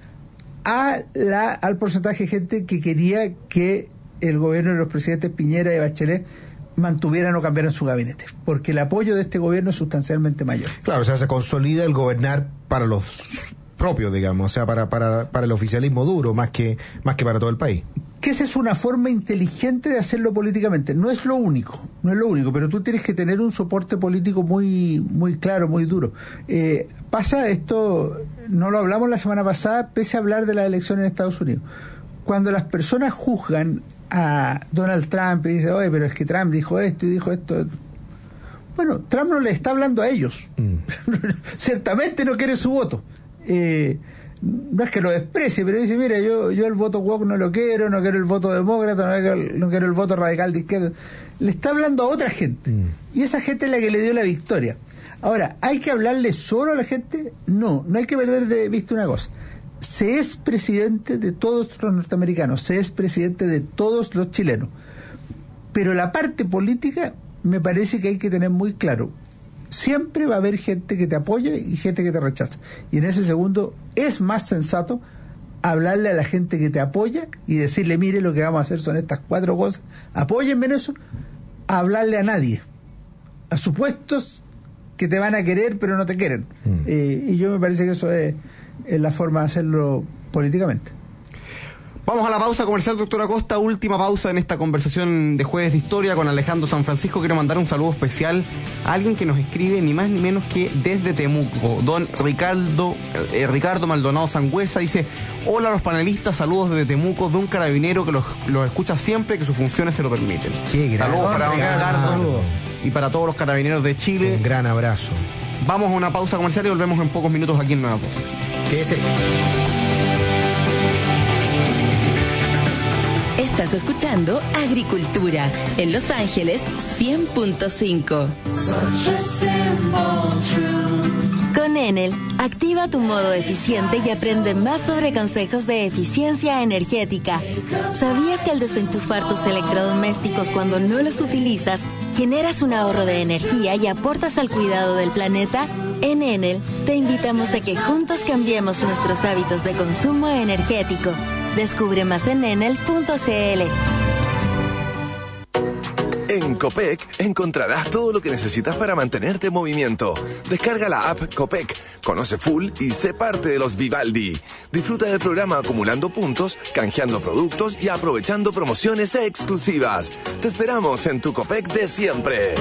al porcentaje de gente que quería que el gobierno de los presidentes Piñera y Bachelet mantuvieran o cambiaran su gabinete, porque el apoyo de este gobierno es sustancialmente mayor. Claro, o sea, se consolida el gobernar para los propios, digamos, o sea, para el oficialismo duro, más que para todo el país. Que esa es una forma inteligente de hacerlo políticamente. No es lo único, pero tú tienes que tener un soporte político muy, muy claro, muy duro. Pasa esto, no lo hablamos la semana pasada, pese a hablar de las elecciones en Estados Unidos. Cuando las personas juzgan a Donald Trump y dicen, oye, pero es que Trump dijo esto y dijo esto. Bueno, Trump no le está hablando a ellos. Ciertamente no quiere su voto. No es que lo desprecie, pero dice, mira, yo el voto woke no lo quiero, no quiero el voto demócrata, no quiero el voto radical de izquierda. Le está hablando a otra gente. Y esa gente es la que le dio la victoria. Ahora, ¿hay que hablarle solo a la gente? No hay que perder de vista una cosa. Se es presidente de todos los norteamericanos, se es presidente de todos los chilenos. Pero la parte política me parece que hay que tener muy claro. Siempre va a haber gente que te apoya y gente que te rechaza. Y en ese segundo es más sensato hablarle a la gente que te apoya y decirle, mire, lo que vamos a hacer son estas 4 cosas, apóyenme en eso, a hablarle a nadie. A supuestos que te van a querer pero no te quieren. Y yo me parece que eso es la forma de hacerlo políticamente. Vamos a la pausa comercial, doctor Acosta. Última pausa en esta conversación de Jueves de Historia con Alejandro San Francisco. Quiero mandar un saludo especial a alguien que nos escribe ni más ni menos que desde Temuco. Don Ricardo Maldonado Sangüesa dice: hola a los panelistas, saludos desde Temuco, de un carabinero que los escucha siempre que sus funciones se lo permiten. Saludos para don Ricardo y para todos los carabineros de Chile. Un gran abrazo. Vamos a una pausa comercial y volvemos en pocos minutos aquí en Nuevas Voces. Quédese. Estás escuchando Agricultura en Los Ángeles 100.5. Con Enel, activa tu modo eficiente y aprende más sobre consejos de eficiencia energética. ¿Sabías que al desenchufar tus electrodomésticos cuando no los utilizas, generas un ahorro de energía y aportas al cuidado del planeta? En Enel, te invitamos a que juntos cambiemos nuestros hábitos de consumo energético. Descubre más en enel.cl. En Copec encontrarás todo lo que necesitas para mantenerte en movimiento. Descarga la app Copec, conoce full y sé parte de los Vivaldi. Disfruta del programa acumulando puntos, canjeando productos y aprovechando promociones exclusivas. Te esperamos en tu Copec de siempre.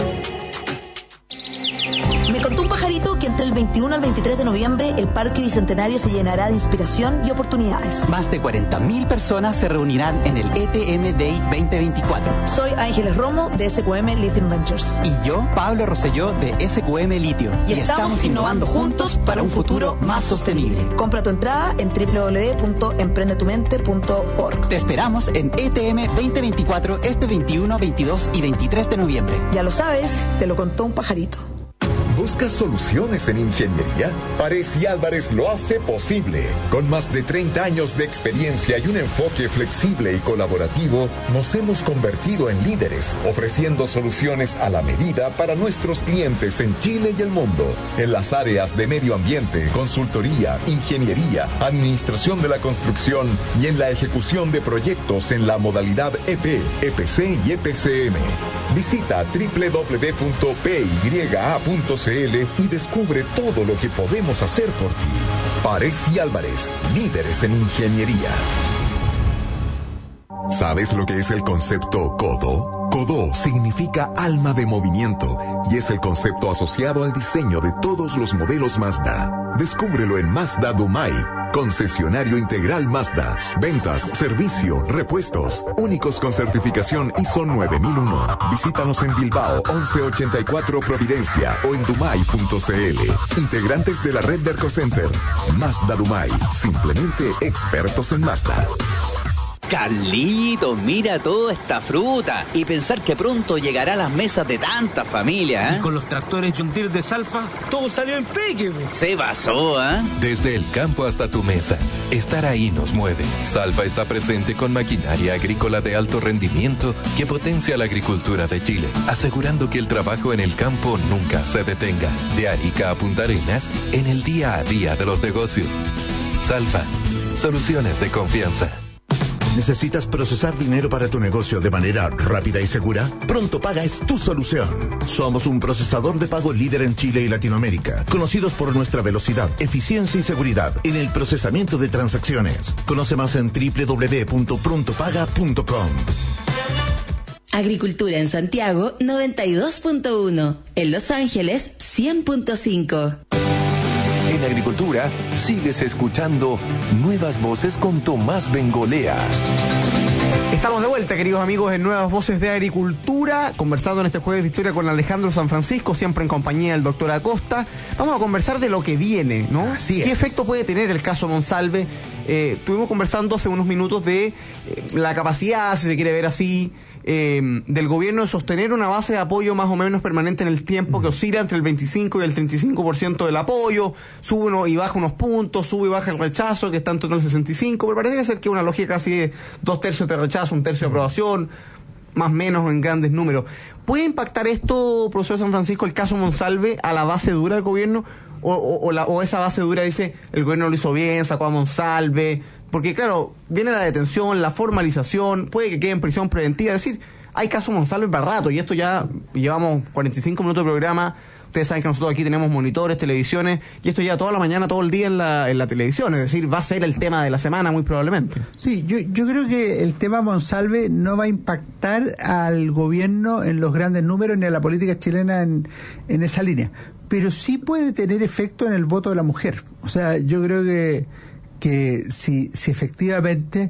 Me contó un pajarito que entre el 21 al 23 de noviembre el Parque Bicentenario se llenará de inspiración y oportunidades. Más de 40.000 personas se reunirán en el ETM Day 2024. Soy Ángeles Romo de SQM Lithium Ventures. Y yo, Pablo Rosselló de SQM Litio. Y estamos innovando juntos para un futuro más sostenible. Compra tu entrada en www.emprendetumente.org. Te esperamos en ETM 2024 este 21, 22 y 23 de noviembre. Ya lo sabes, te lo contó un pajarito. ¿Buscas soluciones en ingeniería? Pares y Álvarez lo hace posible. Con más de 30 años de experiencia y un enfoque flexible y colaborativo, nos hemos convertido en líderes, ofreciendo soluciones a la medida para nuestros clientes en Chile y el mundo. En las áreas de medio ambiente, consultoría, ingeniería, administración de la construcción y en la ejecución de proyectos en la modalidad EP, EPC y EPCM. Visita www.pya.cl y descubre todo lo que podemos hacer por ti. Pares y Álvarez, líderes en ingeniería. ¿Sabes lo que es el concepto CODO? CODO significa alma de movimiento y es el concepto asociado al diseño de todos los modelos Mazda. Descúbrelo en Mazda Dumai, concesionario integral Mazda. Ventas, servicio, repuestos, únicos con certificación ISO 9001. Visítanos en Bilbao 1184 Providencia o en dumai.cl. Integrantes de la red de Ercocenter. Mazda Dumai, simplemente expertos en Mazda. Carlito, mira toda esta fruta y pensar que pronto llegará a las mesas de tantas familias, ¿eh? Y con los tractores John Deere de Salfa, todo salió en pique. Se pasó, ¿eh? Desde el campo hasta tu mesa, estar ahí nos mueve. Salfa está presente con maquinaria agrícola de alto rendimiento que potencia la agricultura de Chile, asegurando que el trabajo en el campo nunca se detenga. De Arica a Punta Arenas, en el día a día de los negocios. Salfa, soluciones de confianza. ¿Necesitas procesar dinero para tu negocio de manera rápida y segura? Pronto Paga es tu solución. Somos un procesador de pago líder en Chile y Latinoamérica, conocidos por nuestra velocidad, eficiencia y seguridad en el procesamiento de transacciones. Conoce más en www.prontopaga.com. Agricultura en Santiago 92.1, en Los Ángeles 100.5. En Agricultura, sigues escuchando Nuevas Voces con Tomás Bengolea. Estamos de vuelta, queridos amigos, en Nuevas Voces de Agricultura, conversando en este jueves de historia con Alejandro San Francisco, siempre en compañía del doctor Acosta. Vamos a conversar de lo que viene, ¿no? Así es. ¿Qué efecto puede tener el caso Monsalve? Estuvimos conversando hace unos minutos de la capacidad, si se quiere ver así, del gobierno de sostener una base de apoyo más o menos permanente en el tiempo, que oscila entre el 25 y el 35% del apoyo, sube y baja unos puntos, sube y baja el rechazo, que está en torno al 65%, pero parece ser que una lógica casi de 2/3 de rechazo, 1/3 de aprobación, más o menos en grandes números. ¿Puede impactar esto, profesor San Francisco, el caso Monsalve, a la base dura del gobierno? O esa base dura dice, el gobierno lo hizo bien, sacó a Monsalve? Porque claro, viene la detención, la formalización, puede que quede en prisión preventiva. Es decir, hay caso Monsalve para rato, y esto ya llevamos 45 minutos de programa. Ustedes saben que nosotros aquí tenemos monitores, televisiones, y esto ya toda la mañana, todo el día en la televisión. Es decir, va a ser el tema de la semana muy probablemente. Sí, yo creo que el tema Monsalve no va a impactar al gobierno en los grandes números ni a la política chilena en esa línea. Pero sí puede tener efecto en el voto de la mujer. O sea, yo creo que si efectivamente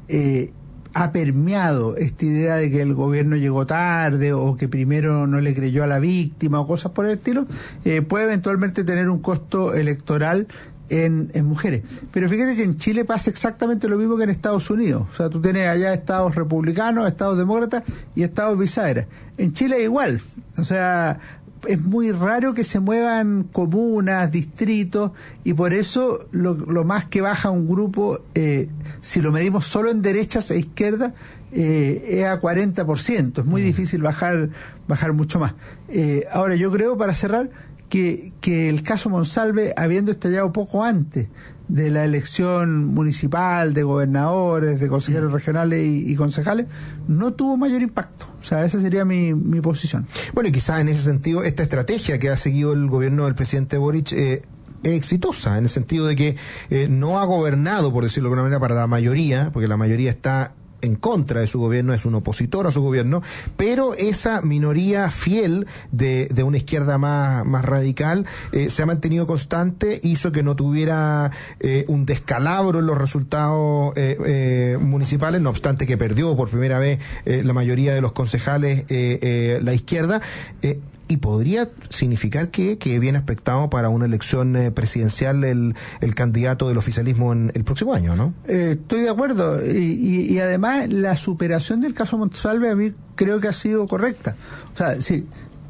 ha permeado esta idea de que el gobierno llegó tarde o que primero no le creyó a la víctima o cosas por el estilo, puede eventualmente tener un costo electoral en mujeres. Pero fíjate que en Chile pasa exactamente lo mismo que en Estados Unidos. O sea, tú tienes allá estados republicanos, estados demócratas y estados bisagra. En Chile es igual. O sea, es muy raro que se muevan comunas, distritos, y por eso lo más que baja un grupo, si lo medimos solo en derechas e izquierdas, es a 40%. Es muy difícil bajar mucho más. Ahora, yo creo, para cerrar, que el caso Monsalve, habiendo estallado poco antes de la elección municipal, de gobernadores, de consejeros regionales y concejales, no tuvo mayor impacto. O sea, esa sería mi posición. Bueno, y quizás en ese sentido, esta estrategia que ha seguido el gobierno del presidente Boric es exitosa, en el sentido de que no ha gobernado, por decirlo de alguna manera, para la mayoría, porque la mayoría está en contra de su gobierno, es un opositor a su gobierno, pero esa minoría fiel de una izquierda más radical se ha mantenido constante, hizo que no tuviera un descalabro en los resultados municipales, no obstante que perdió por primera vez la mayoría de los concejales la izquierda, y podría significar que viene expectado para una elección presidencial el candidato del oficialismo en el próximo año, ¿no? Estoy de acuerdo, y además la superación del caso Monsalve a mí creo que ha sido correcta. O sea, sí,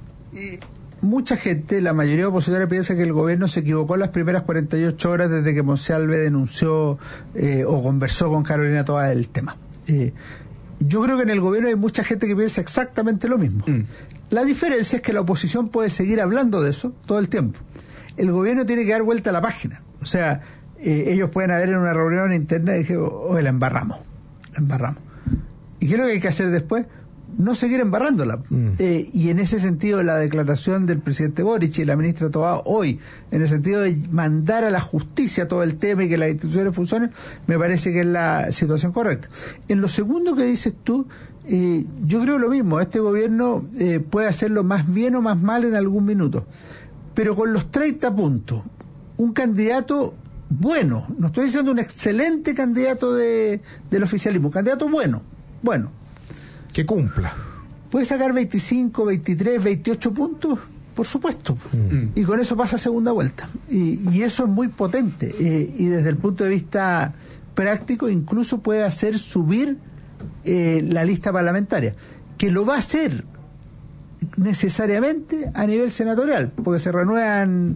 mucha gente, la mayoría opositora, piensa que el gobierno se equivocó en las primeras 48 horas desde que Monsalve denunció o conversó con Carolina Toa del tema. Yo creo que en el gobierno hay mucha gente que piensa exactamente lo mismo. La diferencia es que la oposición puede seguir hablando de eso todo el tiempo. El gobierno tiene que dar vuelta a la página. O sea, ellos pueden haber en una reunión interna y dije, oye, la embarramos. ¿Y qué es lo que hay que hacer después? No seguir embarrándola. Y en ese sentido, la declaración del presidente Boric y la ministra Toa hoy, en el sentido de mandar a la justicia todo el tema y que las instituciones funcionen, me parece que es la situación correcta. En lo segundo que dices tú, yo creo lo mismo. Este gobierno puede hacerlo más bien o más mal en algún minuto, pero con los 30 puntos, un candidato bueno, no estoy diciendo un excelente candidato del oficialismo, un candidato bueno, que cumpla, puede sacar 25, 23, 28 puntos, por supuesto, y con eso pasa a segunda vuelta, y eso es muy potente, y desde el punto de vista práctico incluso puede hacer subir la lista parlamentaria, que lo va a hacer necesariamente a nivel senatorial, porque se renuevan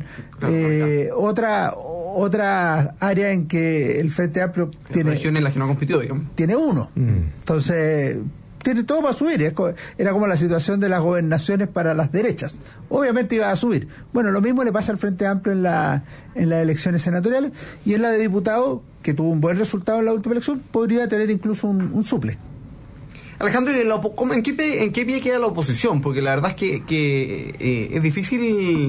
otra área en que el Frente Amplio tiene regiones en las que no compitió, digamos. Tiene uno. Entonces tiene todo para subir. Era como la situación de las gobernaciones para las derechas. Obviamente iba a subir. Bueno, lo mismo le pasa al Frente Amplio en las elecciones senatoriales, y en la de diputados, que tuvo un buen resultado en la última elección, podría tener incluso un suple. Alejandro, ¿en qué pie queda la oposición? Porque la verdad es que es difícil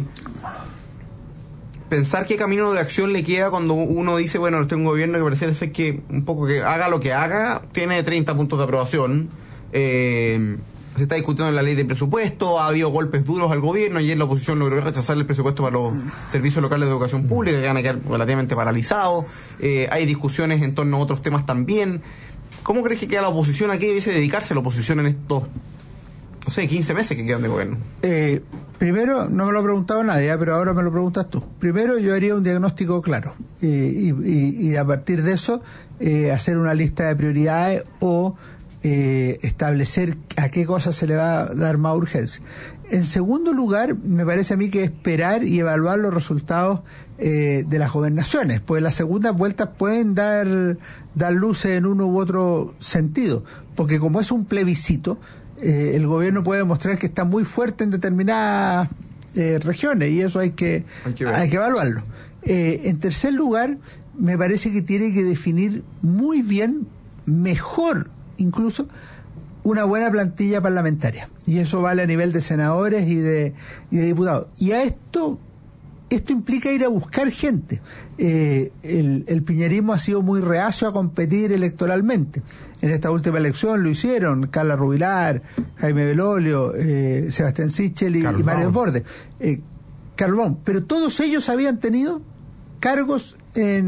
pensar qué camino de acción le queda cuando uno dice, bueno, este es un gobierno que parece ser que un poco que haga lo que haga, tiene 30 puntos de aprobación, se está discutiendo la ley de presupuesto, ha habido golpes duros al gobierno, ayer la oposición logró rechazar el presupuesto para los servicios locales de educación pública, que van a quedar relativamente paralizados, hay discusiones en torno a otros temas también. ¿Cómo crees que queda la oposición? ¿A qué debiese dedicarse la oposición en estos, no sé, 15 meses que quedan de gobierno? Primero, no me lo ha preguntado nadie, pero ahora me lo preguntas tú. Primero, yo haría un diagnóstico claro y a partir de eso hacer una lista de prioridades o establecer a qué cosas se le va a dar más urgencia. En segundo lugar, me parece a mí que esperar y evaluar los resultados de las gobernaciones, pues las segundas vueltas pueden dar luces en uno u otro sentido, porque como es un plebiscito, el gobierno puede demostrar que está muy fuerte en determinadas regiones y eso hay que evaluarlo. En tercer lugar, me parece que tiene que definir muy bien, mejor incluso, una buena plantilla parlamentaria, y eso vale a nivel de senadores y de diputados. Y a esto implica ir a buscar gente. El piñerismo ha sido muy reacio a competir electoralmente. En esta última elección lo hicieron Carla Rubilar, Jaime Belolio, Sebastián Sichel y Mario Desbordes, Carlón, pero todos ellos habían tenido cargos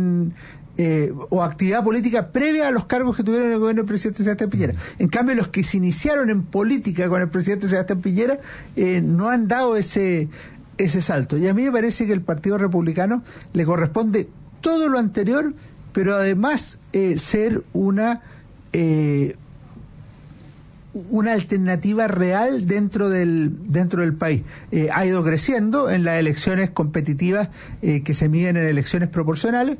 o actividad política previa a los cargos que tuvieron en el gobierno del presidente Sebastián Piñera. En cambio, los que se iniciaron en política con el presidente Sebastián Piñera no han dado ese salto. Y a mí me parece que el Partido Republicano le corresponde todo lo anterior, pero además ser una alternativa real dentro del país. Ha ido creciendo en las elecciones competitivas que se miden en elecciones proporcionales,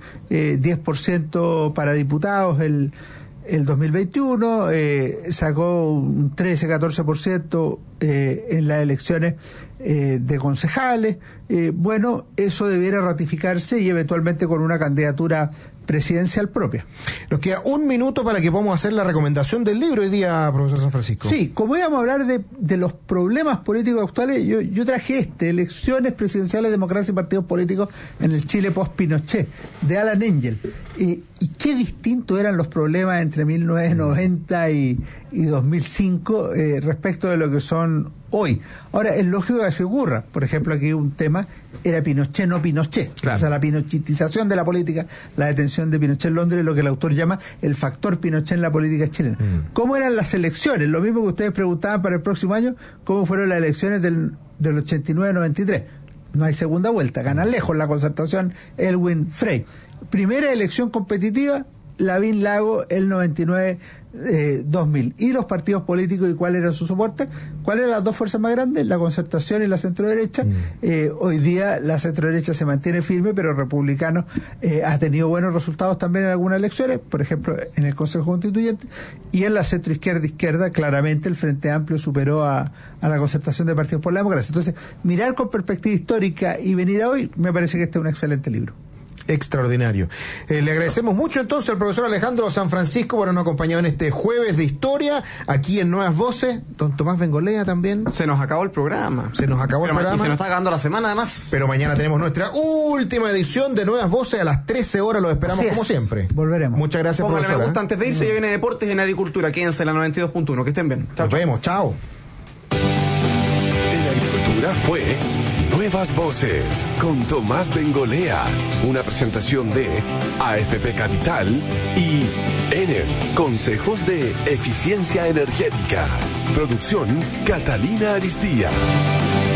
10% para diputados el 2021, sacó un 13-14% en las elecciones de concejales. Bueno, eso debiera ratificarse y eventualmente con una candidatura presidencial propia. Nos queda un minuto para que podamos hacer la recomendación del libro hoy día, profesor San Francisco. Sí, como íbamos a hablar de los problemas políticos actuales, yo traje elecciones presidenciales, democracia y partidos políticos en el Chile post-Pinochet, de Alan Engel. Y qué distintos eran los problemas entre 1990 y 2005 respecto de lo que son hoy. Ahora, es lógico que se ocurra. Por ejemplo, aquí un tema era Pinochet, no Pinochet. Claro. O sea, la pinochetización de la política, la detención de Pinochet en Londres, lo que el autor llama el factor Pinochet en la política chilena. ¿Cómo eran las elecciones? Lo mismo que ustedes preguntaban para el próximo año, ¿cómo fueron las elecciones del 89-93? No hay segunda vuelta, gana lejos la Concertación Elwin Frey. Primera elección competitiva, Lavín Lago, el 99-2000. ¿Y los partidos políticos y cuál era su soporte? ¿Cuáles eran las dos fuerzas más grandes? La Concertación y la centro-derecha. Hoy día la centro-derecha se mantiene firme, pero Republicano ha tenido buenos resultados también en algunas elecciones, por ejemplo en el Consejo Constituyente, y en la centro-izquierda, claramente el Frente Amplio superó a la Concertación de Partidos por la Democracia. Entonces, mirar con perspectiva histórica y venir a hoy, me parece que este es un excelente libro. Extraordinario. Le agradecemos mucho entonces al profesor Alejandro San Francisco por habernos acompañado en este jueves de historia aquí en Nuevas Voces. Don Tomás Bengolea también. Se nos acabó el programa. Y se nos está acabando la semana además. Pero mañana tenemos nuestra última edición de Nuevas Voces a las 13 horas. Los esperamos como siempre. Volveremos. Muchas gracias, Póngale profesor. Me gusta antes de irse. Ya viene Deportes en Agricultura. Quédense en la 92.1. Que estén bien. Nos vemos. Chao. En Agricultura fue Nuevas Voces con Tomás Bengolea, una presentación de AFP Capital y Enel, Consejos de Eficiencia Energética. Producción Catalina Aristía.